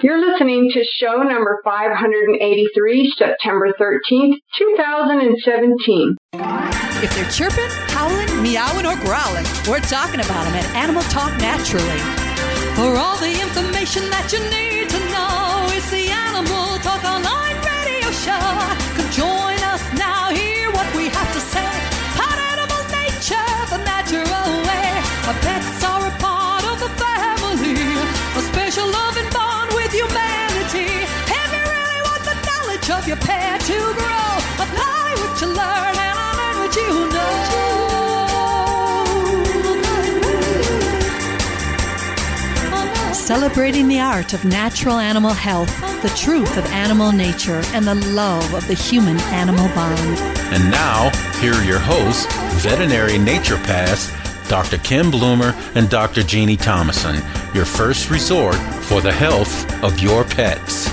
You're listening to show number 583, September 13th, 2017. If they're chirping, howling, meowing, or growling, we're talking about them at Animal Talk Naturally. For all the information that you need to know, it's the Animal Talk Online radio show. Come join us now, hear what we have to say. Part animal nature, the natural way. Our pets are a part of the family, a special loving bond with humanity. If you really want the knowledge of your pet to grow, apply what you learn and learn what you know. Celebrating the art of natural animal health, the truth of animal nature, and the love of the human-animal bond. And now, here are your hosts, veterinary naturopaths, Dr. Kim Bloomer and Dr. Jeannie Thomason, your first resort for the health of your pets.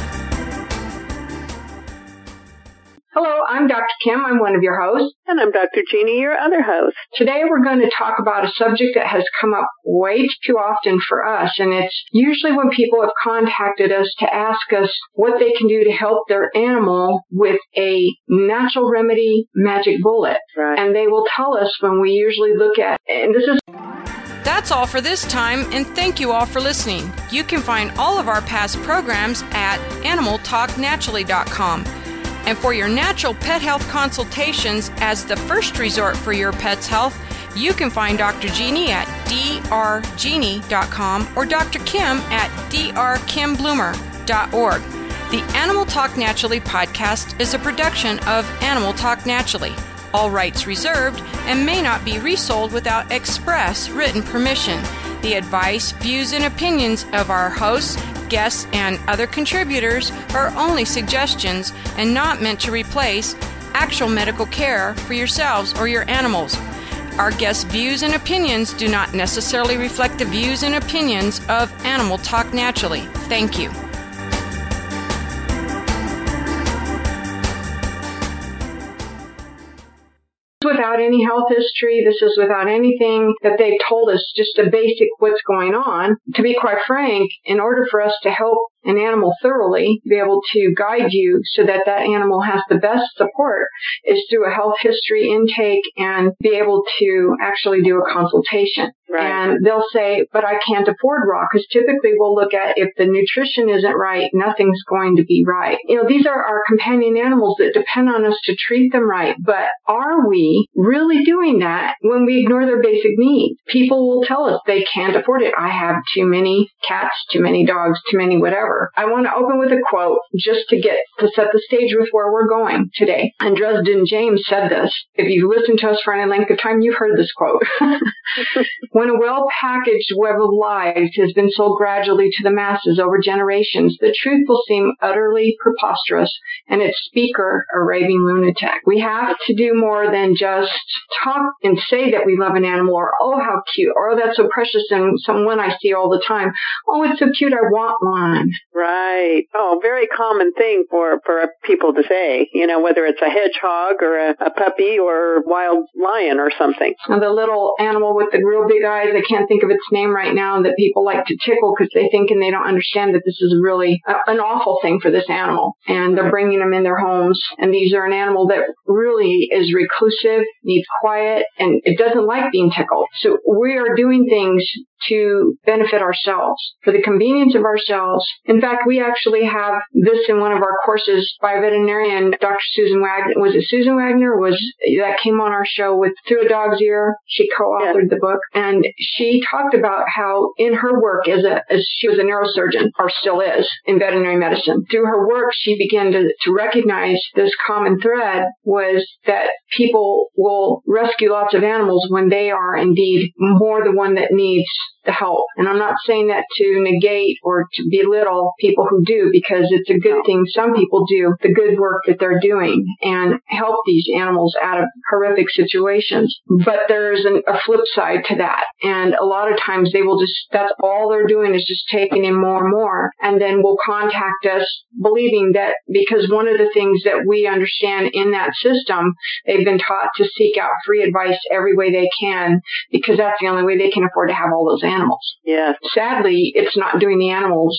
Hello, I'm Dr. Kim. I'm one of your hosts. And I'm Dr. Jeannie, your other host. Today we're going to talk about a subject that has come up way too often for us, and it's usually when people have contacted us to ask us what they can do to help their animal with a natural remedy magic bullet. Right. And they will tell us when we usually look at, and this is... That's all for this time, and thank you all for listening. You can find all of our past programs at animaltalknaturally.com. And for your natural pet health consultations as the first resort for your pet's health, you can find Dr. Jeannie at drjeannie.com or Dr. Kim at drkimbloomer.org. The Animal Talk Naturally podcast is a production of Animal Talk Naturally. All rights reserved and may not be resold without express written permission. The advice, views, and opinions of our hosts, guests, and other contributors are only suggestions and not meant to replace actual medical care for yourselves or your animals. Our guests' views and opinions do not necessarily reflect the views and opinions of Animal Talk Naturally. Thank you. Without any health history, this is without anything that they've told us, just a basic what's going on. To be quite frank, in order for us to help an animal thoroughly, be able to guide you so that that animal has the best support, is through a health history intake and be able to actually do a consultation. Right. And they'll say, but I can't afford raw, because typically we'll look at if the nutrition isn't right, nothing's going to be right. You know, these are our companion animals that depend on us to treat them right. But are we really doing that when we ignore their basic needs? People will tell us they can't afford it. I have too many cats, too many dogs, too many whatever. I want to open with a quote just to set the stage with where we're going today. And Dresden James said this. If you've listened to us for any length of time, you've heard this quote. When a well-packaged web of lies has been sold gradually to the masses over generations, the truth will seem utterly preposterous and its speaker a raving lunatic. We have to do more than just talk and say that we love an animal, or, oh, how cute, or, oh, that's so precious, and someone I see all the time, oh, it's so cute, I want one. Right. Oh, very common thing for people to say, you know, whether it's a hedgehog or a puppy or wild lion or something. And the little animal with the real big eyes, I can't think of its name right now, that people like to tickle because they think and they don't understand that this is really an awful thing for this animal. And they're bringing them in their homes. And these are an animal that really is reclusive, needs quiet, and it doesn't like being tickled. So we are doing things to benefit ourselves, for the convenience of ourselves. In fact, we actually have this in one of our courses by a veterinarian, Dr. Susan Wagner. Was it Susan Wagner? That came on our show with Through a Dog's Ear? She co-authored the book. And she talked about how in her work as she was a neurosurgeon, or still is, in veterinary medicine, through her work, she began to recognize this common thread was that people will rescue lots of animals when they are indeed more the one that needs the help. And I'm not saying that to negate or to belittle people who do, because it's a good thing some people do the good work that they're doing and help these animals out of horrific situations. But there's a flip side to that. And a lot of times they will that's all they're doing is just taking in more and more, and then will contact us believing that because one of the things that we understand in that system, they've been taught to seek out free advice every way they can, because that's the only way they can afford to have all those animals. Yes. Sadly, it's not doing the animals any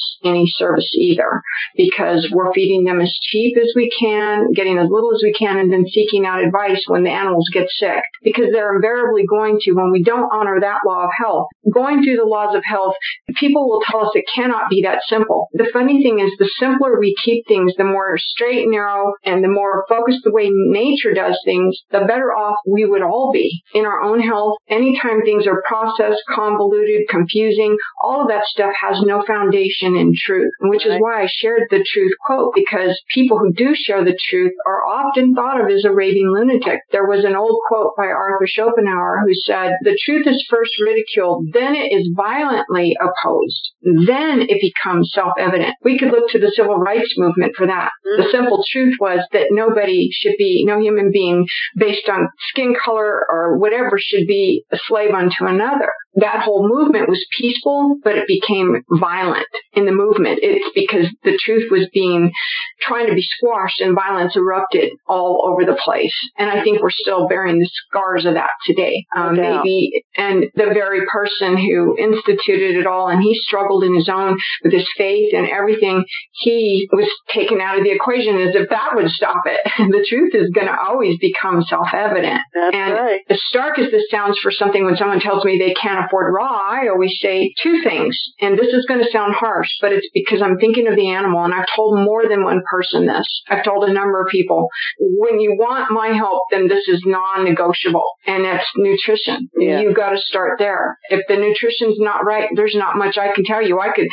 service either, because we're feeding them as cheap as we can, getting as little as we can, and then seeking out advice when the animals get sick, because they're invariably going to, when we don't honor that law of health. Going through the laws of health, people will tell us it cannot be that simple. The funny thing is, the simpler we keep things, the more straight and narrow and the more focused the way nature does things, the better off we would all be in our own health. Anytime things are processed, convoluted, confusing, all of that stuff has no foundation in truth, which is why I shared the truth quote, because people who do share the truth are often thought of as a raving lunatic. There was an old quote by Arthur Schopenhauer who said, "The truth is first ridiculed, then it is violently opposed, then it becomes self-evident." We could look to the civil rights movement for that. The simple truth was that no human being based on skin color or whatever should be a slave unto another. That whole movement was peaceful, but it became violent in the movement. It's because the truth was trying to be squashed, and violence erupted all over the place. And I think we're still bearing the scars of that today. Maybe, and the very person who instituted it all, and he struggled in his own with his faith and everything, he was taken out of the equation as if that would stop it. The truth is going to always become self-evident. That's and right. as stark as this sounds for something, when someone tells me they can't afford raw, I always say two things. And this is going to sound harsh, but it's because I'm thinking of the animal. And I've told more than one person this. I've told a number of people, when you want my help, then this is non-negotiable. And that's nutrition. Yeah. You've got to start there. If the nutrition's not right, there's not much I can tell you. I could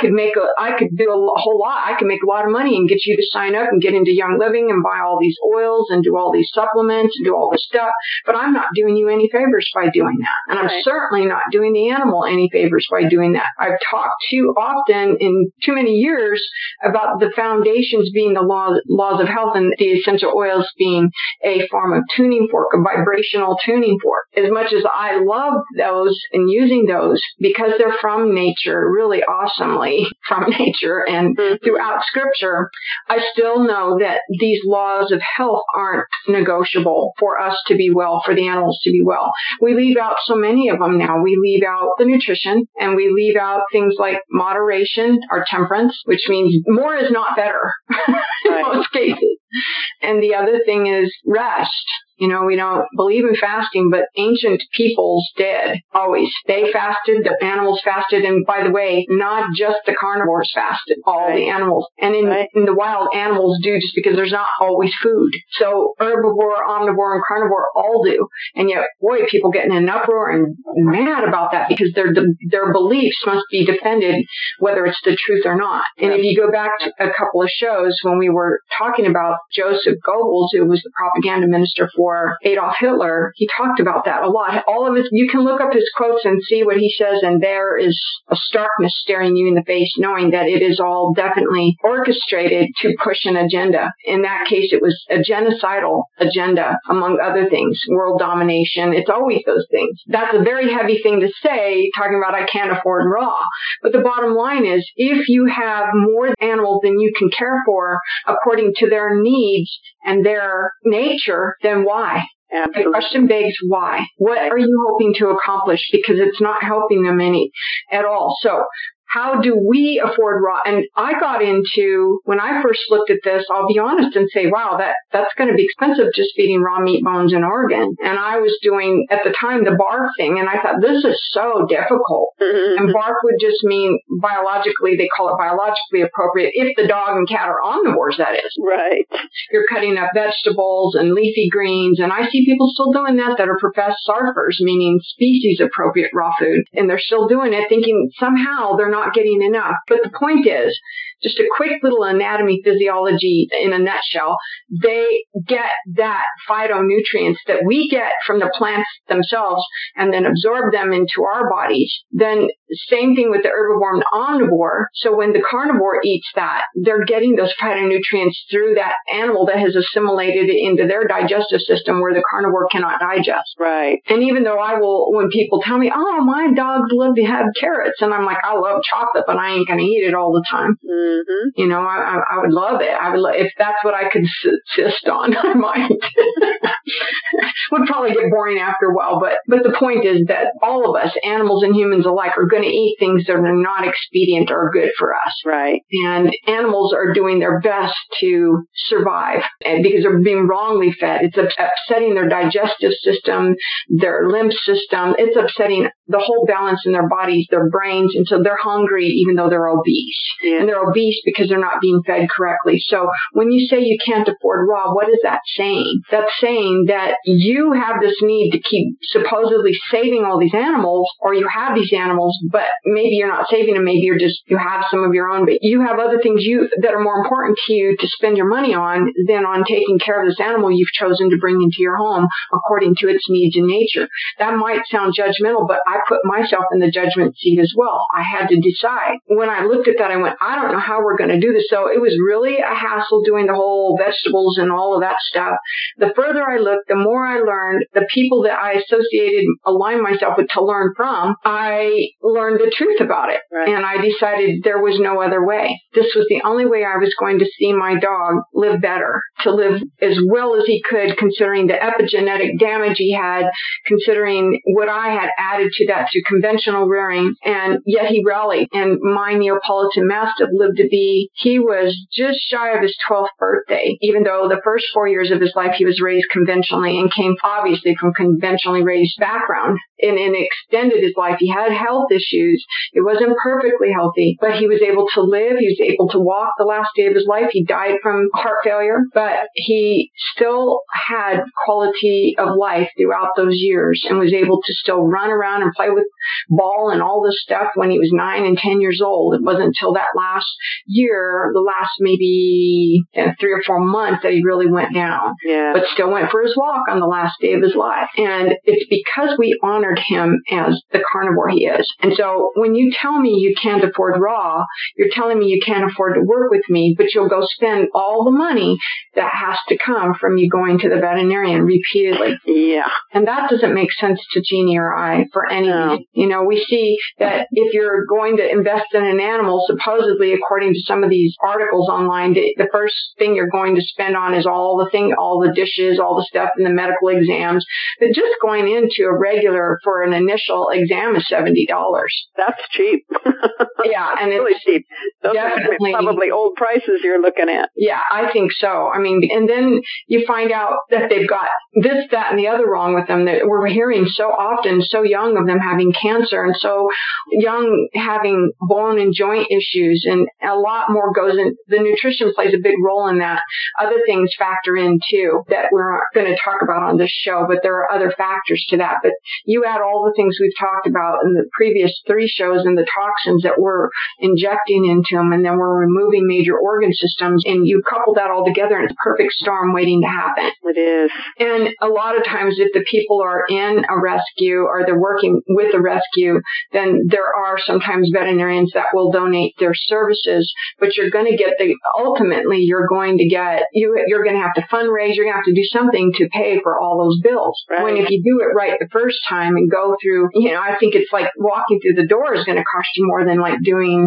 do a whole lot. I could make a lot of money and get you to sign up and get into Young Living and buy all these oils and do all these supplements and do all this stuff. But I'm not doing you any favors by doing that. And I'm certainly not doing the animal any favors by doing that. I've talked too often in too many years about the foundations being the laws of health, and the essential oils being a form of tuning fork, a vibrational tuning fork. As much as I love those and using those, because they're from nature, really awesomely from nature and throughout scripture, I still know that these laws of health aren't negotiable for us to be well, for the animals to be well. We leave out so many of them now. We leave out the nutrition, and we leave out things like moderation or temperance, which means more is not better in most cases. And the other thing is rest. You know, we don't believe in fasting, but ancient peoples did, always. They fasted, the animals fasted, and by the way, not just the carnivores fasted, all the animals. And in the wild, animals do, just because there's not always food. So herbivore, omnivore, and carnivore all do. And yet, boy, people get in an uproar and mad about that, because their beliefs must be defended, whether it's the truth or not. And if you go back to a couple of shows when we were talking about Joseph Goebbels, who was the propaganda minister for Adolf Hitler, he talked about that a lot. All of it, you can look up his quotes and see what he says, and there is a starkness staring you in the face, knowing that it is all definitely orchestrated to push an agenda. In that case, it was a genocidal agenda, among other things, world domination. It's always those things. That's a very heavy thing to say, talking about I can't afford raw. But the bottom line is, if you have more animals than you can care for according to their needs and their nature, then why? Absolutely. The question begs why. What are you hoping to accomplish? Because it's not helping them any at all. So how do we afford raw? And I got into, when I first looked at this, I'll be honest and say, wow, that's going to be expensive, just feeding raw meat, bones, and organ. And I was doing, at the time, the barf thing, and I thought, this is so difficult. And barf would just mean biologically, they call it biologically appropriate, if the dog and cat are omnivores, that is. Right. You're cutting up vegetables and leafy greens, and I see people still doing that are professed SARFers, meaning species appropriate raw food, and they're still doing it, thinking somehow they're not getting enough. But the point is, just a quick little anatomy physiology in a nutshell, they get that phytonutrients that we get from the plants themselves and then absorb them into our bodies. Then same thing with the herbivore and omnivore. So when the carnivore eats that, they're getting those phytonutrients through that animal that has assimilated it into their digestive system, where the carnivore cannot digest. Right. And even though when people tell me, oh, my dogs love to have carrots, and I'm like, I love chocolate, but I ain't going to eat it all the time. Mm-hmm. You know, I would love it. If that's what I could subsist on, I might. Would probably get boring after a while, but the point is that all of us, animals and humans alike, are going to eat things that are not expedient or good for us. Right. And animals are doing their best to survive, and because they're being wrongly fed. It's upsetting their digestive system, their lymph system. It's upsetting the whole balance in their bodies, their brains, and so they're hungry even though they're obese. Yeah. And they're obese because they're not being fed correctly. So when you say you can't afford raw, what is that saying? That's saying that you have this need to keep supposedly saving all these animals, or you have these animals, but maybe you're not saving them. Maybe you have some of your own, but you have other things that are more important to you to spend your money on than on taking care of this animal you've chosen to bring into your home according to its needs and nature. That might sound judgmental, but I put myself in the judgment seat as well. I had to decide. When I looked at that, I went, I don't know how we're going to do this. So it was really a hassle doing the whole vegetables and all of that stuff. The further I looked, the more I learned. The people that I aligned myself with to learn from, I learned the truth about it. Right. And I decided there was no other way. This was the only way I was going to see my dog live better, to live as well as he could, considering the epigenetic damage he had, considering what I had added to that through conventional rearing, and yet he rallied. And my Neapolitan Mastiff lived to be, he was just shy of his 12th birthday, even though the first 4 years of his life he was raised conventionally and came obviously from conventionally raised background. And extended his life. He had health issues. It wasn't perfectly healthy, but he was able to live. He was able to walk the last day of his life. He died from heart failure, but he still had quality of life throughout those years and was able to still run around and play with ball and all this stuff when he was 9 and 10 years old. It wasn't until that last year, the last maybe 3 or 4 months, that he really went down. Yeah. But still went for his walk on the last day of his life. And it's because we honored him as the carnivore he is. And so when you tell me you can't afford raw, you're telling me you can't afford to work with me, but you'll go spend all the money that has to come from you going to the veterinarian repeatedly. Yeah. And that doesn't make sense to Jeannie or I for any reason. You know, we see that if you're going to invest in an animal, supposedly, according to some of these articles online, the first thing you're going to spend on is all the dishes, all the stuff in the medical exams. But just going into a regular for an initial exam is $70. That's cheap. Yeah, and it's really cheap. Those definitely are probably old prices you're looking at. Yeah, I think so. I mean, and then you find out that they've got this, that, and the other wrong with them, that we're hearing so often, so young, of them having cancer, and so young having bone and joint issues, and a lot more goes in. The nutrition plays a big role in that. Other things factor in too that we're not going to talk about on this show, but there are other factors to that. But you add all the things we've talked about in the previous 3 shows and the toxins that we're injecting into them, and then we're removing major organ systems, and you couple that all together, and it's a perfect storm waiting to happen. It is. And a lot of times if the people are in a rescue or they're working with a rescue, then there are sometimes veterinarians that will donate their services, but you're going to get ultimately you're going to have to fundraise, you're going to have to do something to pay for all those bills. Right. When if you do it right the first time and go through, I think it's like walking through the door is going to cost you more than like doing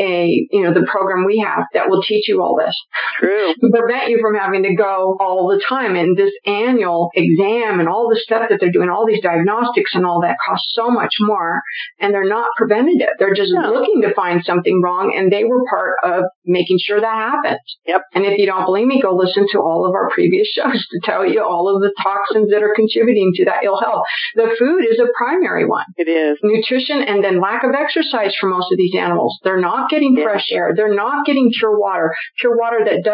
the program we have that will teach you all this. True. To prevent you from having to go all the time. And this annual exam and all the stuff that they're doing, all these diagnostics and all that costs so much more, and they're not preventative. They're just looking to find something wrong, and they were part of making sure that happens. Yep. And if you don't believe me, go listen to all of our previous shows to tell you all of the toxins that are contributing to that ill health. The food is a primary one. It is. Nutrition, and then lack of exercise for most of these animals. They're not getting fresh air. They're not getting pure water that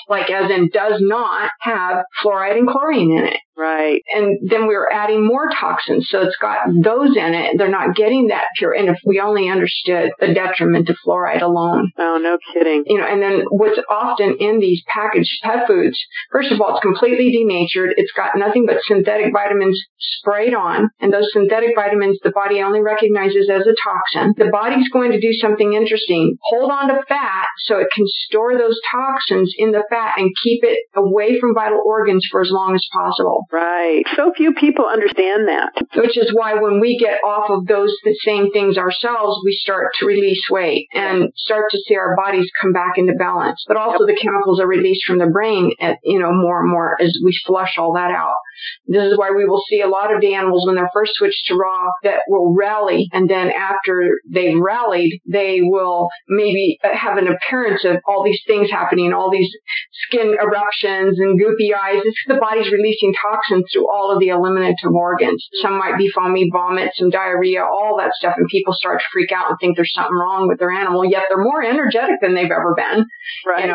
does not have fluoride and chlorine in it. Right. And then we're adding more toxins. So it's got those in it. They're not getting that pure. And if we only understood the detriment of fluoride alone. Oh, no kidding. And then what's often in these packaged pet foods, first of all, it's completely denatured. It's got nothing but synthetic vitamins sprayed on. And those synthetic vitamins, the body only recognizes as a toxin. The body's going to do something interesting. Hold on to fat so it can store those toxins in the fat and keep it away from vital organs for as long as possible. Right. So few people understand that. Which is why when we get off of the same things ourselves, we start to release weight and start to see our bodies come back into balance. But also the chemicals are released from the brain at, more and more as we flush all that out. This is why we will see a lot of the animals when they're first switched to raw that will rally, and then after they've rallied, they will maybe have an appearance of all these things happening, all these skin eruptions and goopy eyes. It's the body's releasing toxins through all of the eliminative organs. Some might be foamy vomit, some diarrhea, all that stuff, and people start to freak out and think there's something wrong with their animal, yet they're more energetic than they've ever been. Right.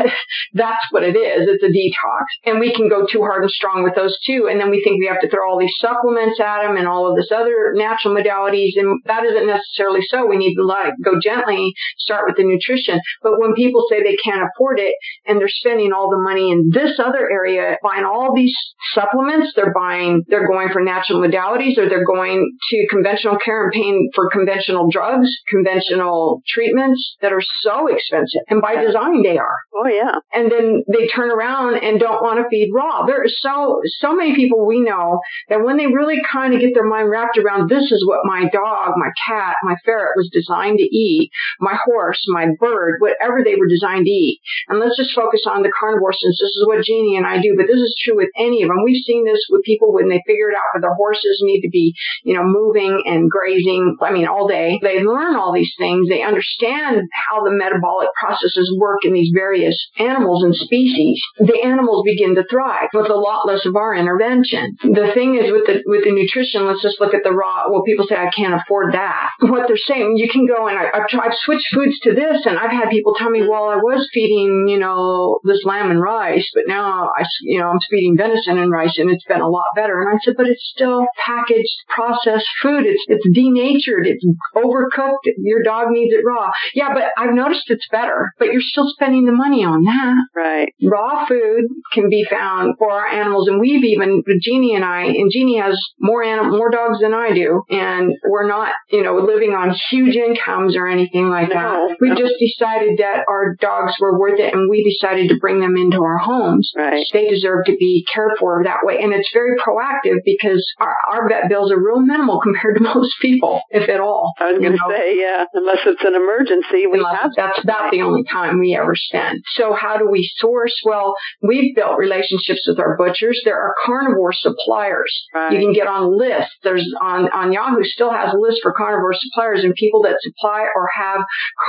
That's what it is. It's a detox. And we can go too hard and strong with those too. And then we think we have to throw all these supplements at them and all of this other natural modalities. And that isn't necessarily so. We need to go gently, start with the nutrition. But when people say they can't afford it and they're spending all the money in this other area, buying all these supplements, they're going for natural modalities, or they're going to conventional care and paying for conventional drugs, conventional treatments that are so expensive. And by design, they are. Oh, yeah. And then they turn around and don't want to feed raw. There are so many people we know that when they really kind of get their mind wrapped around, this is what my dog, my cat, my ferret was designed to eat, my horse, my bird, whatever they were designed to eat. And let's just focus on the carnivore, since this is what Jeannie and I do, but this is true with any of them. We've seen this with people when they figure it out for their horses need to be, moving and grazing, all day. They learn all these things. They understand how the metabolic processes work in these various animals and species. The animals begin to thrive with a lot less of our intervention. The thing is with the nutrition, let's just look at the raw. Well, people say, I can't afford that. What they're saying, you can go and I've switched foods to this, and I've had people tell me, well, I was feeding, this lamb and rice, but now I'm feeding venison and rice, and it's been a lot better. And I said, but it's still packaged, processed food. It's denatured. It's overcooked. Your dog needs it raw. Yeah, but I've noticed it's better, but you're still spending the money on that. Right. Raw food can be found for our animals, and we've even, Jeannie and I, and Jeannie has more dogs than I do, and we're not, living on huge incomes or anything like that. We just decided that our dogs were worth it, and we decided to bring them into our homes. Right. They deserve to be cared for that way, and it's very proactive because our vet bills are real minimal compared to most people, if at all. I was going to say, yeah, unless it's an emergency. That's about the only time we ever spend. So how do we source? Well, we've built relationships with our butchers. There are carnivore suppliers. Right. You can get on lists. There's on Yahoo still has a list for carnivore suppliers and people that supply or have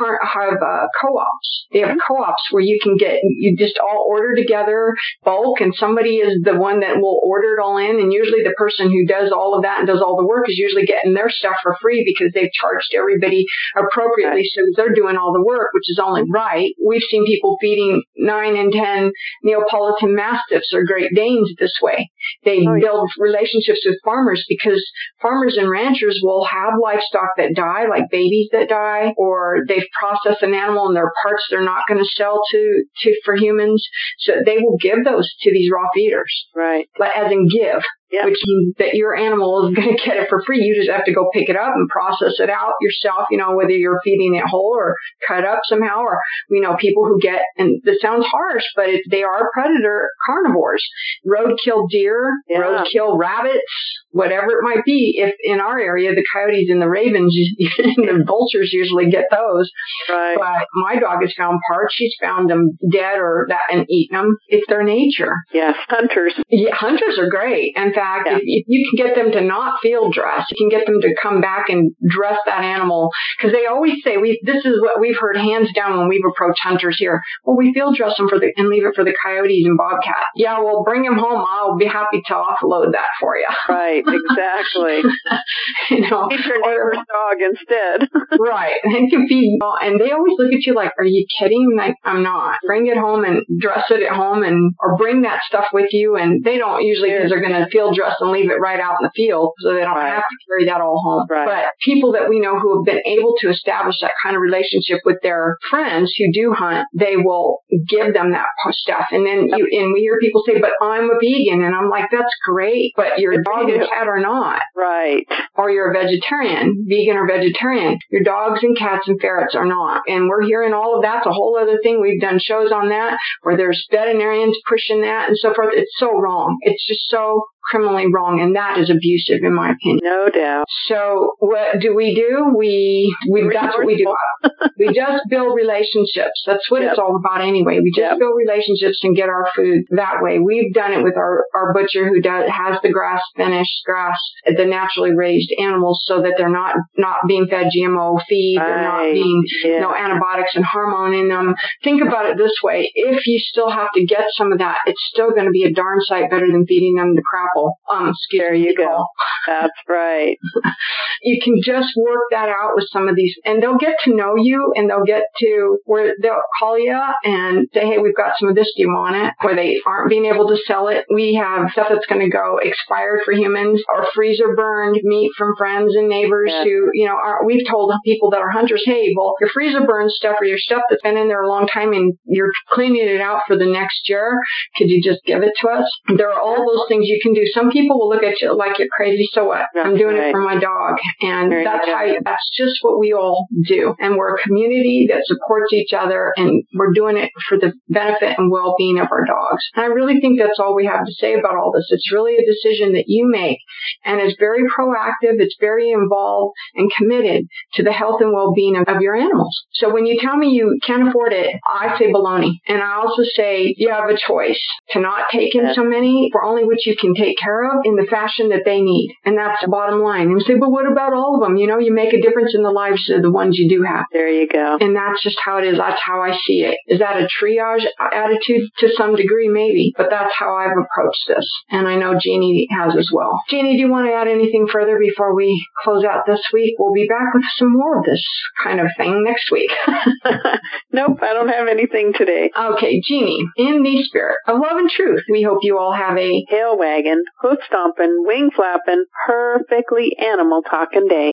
co-ops. They have co-ops where you just all order together, bulk, and somebody is the one that will order it all in. And usually the person who does all of that and does all the work is usually getting their stuff for free because they've charged everybody appropriately. So they're doing all the work, which is only right. We've seen people feeding 9 and 10 Neapolitan Mastiffs or Great Danes this way. They build relationships with farmers because farmers and ranchers will have livestock that die, like babies that die, or they've processed an animal and their parts they're not going to sell for humans. So they will give those to these raw feeders. Right. As in give. Yeah. Which means that your animal is going to get it for free. You just have to go pick it up and process it out yourself, whether you're feeding it whole or cut up somehow, or, people who get, and this sounds harsh, but they are predator carnivores. Roadkill deer, roadkill rabbits, whatever it might be. If in our area, the coyotes and the ravens and the vultures usually get those. Right. But my dog has found parts. She's found them dead or that and eaten them. It's their nature. Yes, hunters. Yeah, hunters are great. In fact, if you can get them to not field dress, you can get them to come back and dress that animal. Because they always say, this is what we've heard hands down when we've approached hunters here. Well, we field dress them and leave it for the coyotes and bobcats. Yeah, well, bring them home. I'll be happy to offload that for you. Right, exactly. Feed your neighbor's dog instead. Right. And can feed, and they always look at you like, are you kidding? Like, I'm not. Bring it home and dress it at home or bring that stuff with you. And they don't usually, because they're going to field bridal dress and leave it right out in the field so they don't have to carry that all home. Right. But people that we know who have been able to establish that kind of relationship with their friends who do hunt, they will give them that stuff. And then and we hear people say, but I'm a vegan. And I'm like, that's great, but your dog and cat are not. Right. Or you're a vegetarian, vegan or vegetarian. Your dogs and cats and ferrets are not. And we're hearing all of that. It's a whole other thing. We've done shows on that where there's veterinarians pushing that and so forth. It's so wrong. It's just so criminally wrong, and that is abusive in my opinion. No doubt. So what do? That's what we do. We just build relationships. That's what it's all about anyway. We just build relationships and get our food that way. We've done it with our butcher who has the finished grass, the naturally raised animals so that they're not being fed GMO feed. They're not being no antibiotics and hormone in them. Think about it this way. If you still have to get some of that, it's still going to be a darn sight better than feeding them the crap. There you go. That's right. You can just work that out with some of these, and they'll get to know you, and they'll get to where they'll call you and say, hey, we've got some of this, do you want it? Where they aren't being able to sell it. We have stuff that's going to go expired for humans, or freezer burned meat from friends and neighbors who, we've told people that are hunters, hey, well, your freezer burned stuff or your stuff that's been in there a long time and you're cleaning it out for the next year, could you just give it to us? There are all those things you can do. Some people will look at you like you're crazy. So what? I'm doing it for my dog. And that's just what we all do. And we're a community that supports each other, and we're doing it for the benefit and well-being of our dogs. And I really think that's all we have to say about all this. It's really a decision that you make, and it's very proactive. It's very involved and committed to the health and well-being of your animals. So when you tell me you can't afford it, I say baloney. And I also say you have a choice to not take in so many for only what you can take care of in the fashion that they need. And that's the bottom line. And you say, but what about all of them? You make a difference in the lives of the ones you do have. There you go. And that's just how it is. That's how I see it. Is that a triage attitude? To some degree, maybe. But that's how I've approached this. And I know Jeannie has as well. Jeannie, do you want to add anything further before we close out this week? We'll be back with some more of this kind of thing next week. Nope, I don't have anything today. Okay, Jeannie, in the spirit of love and truth, we hope you all have a tail wagging, hoof stomping, wing flapping, perfectly animal talking day.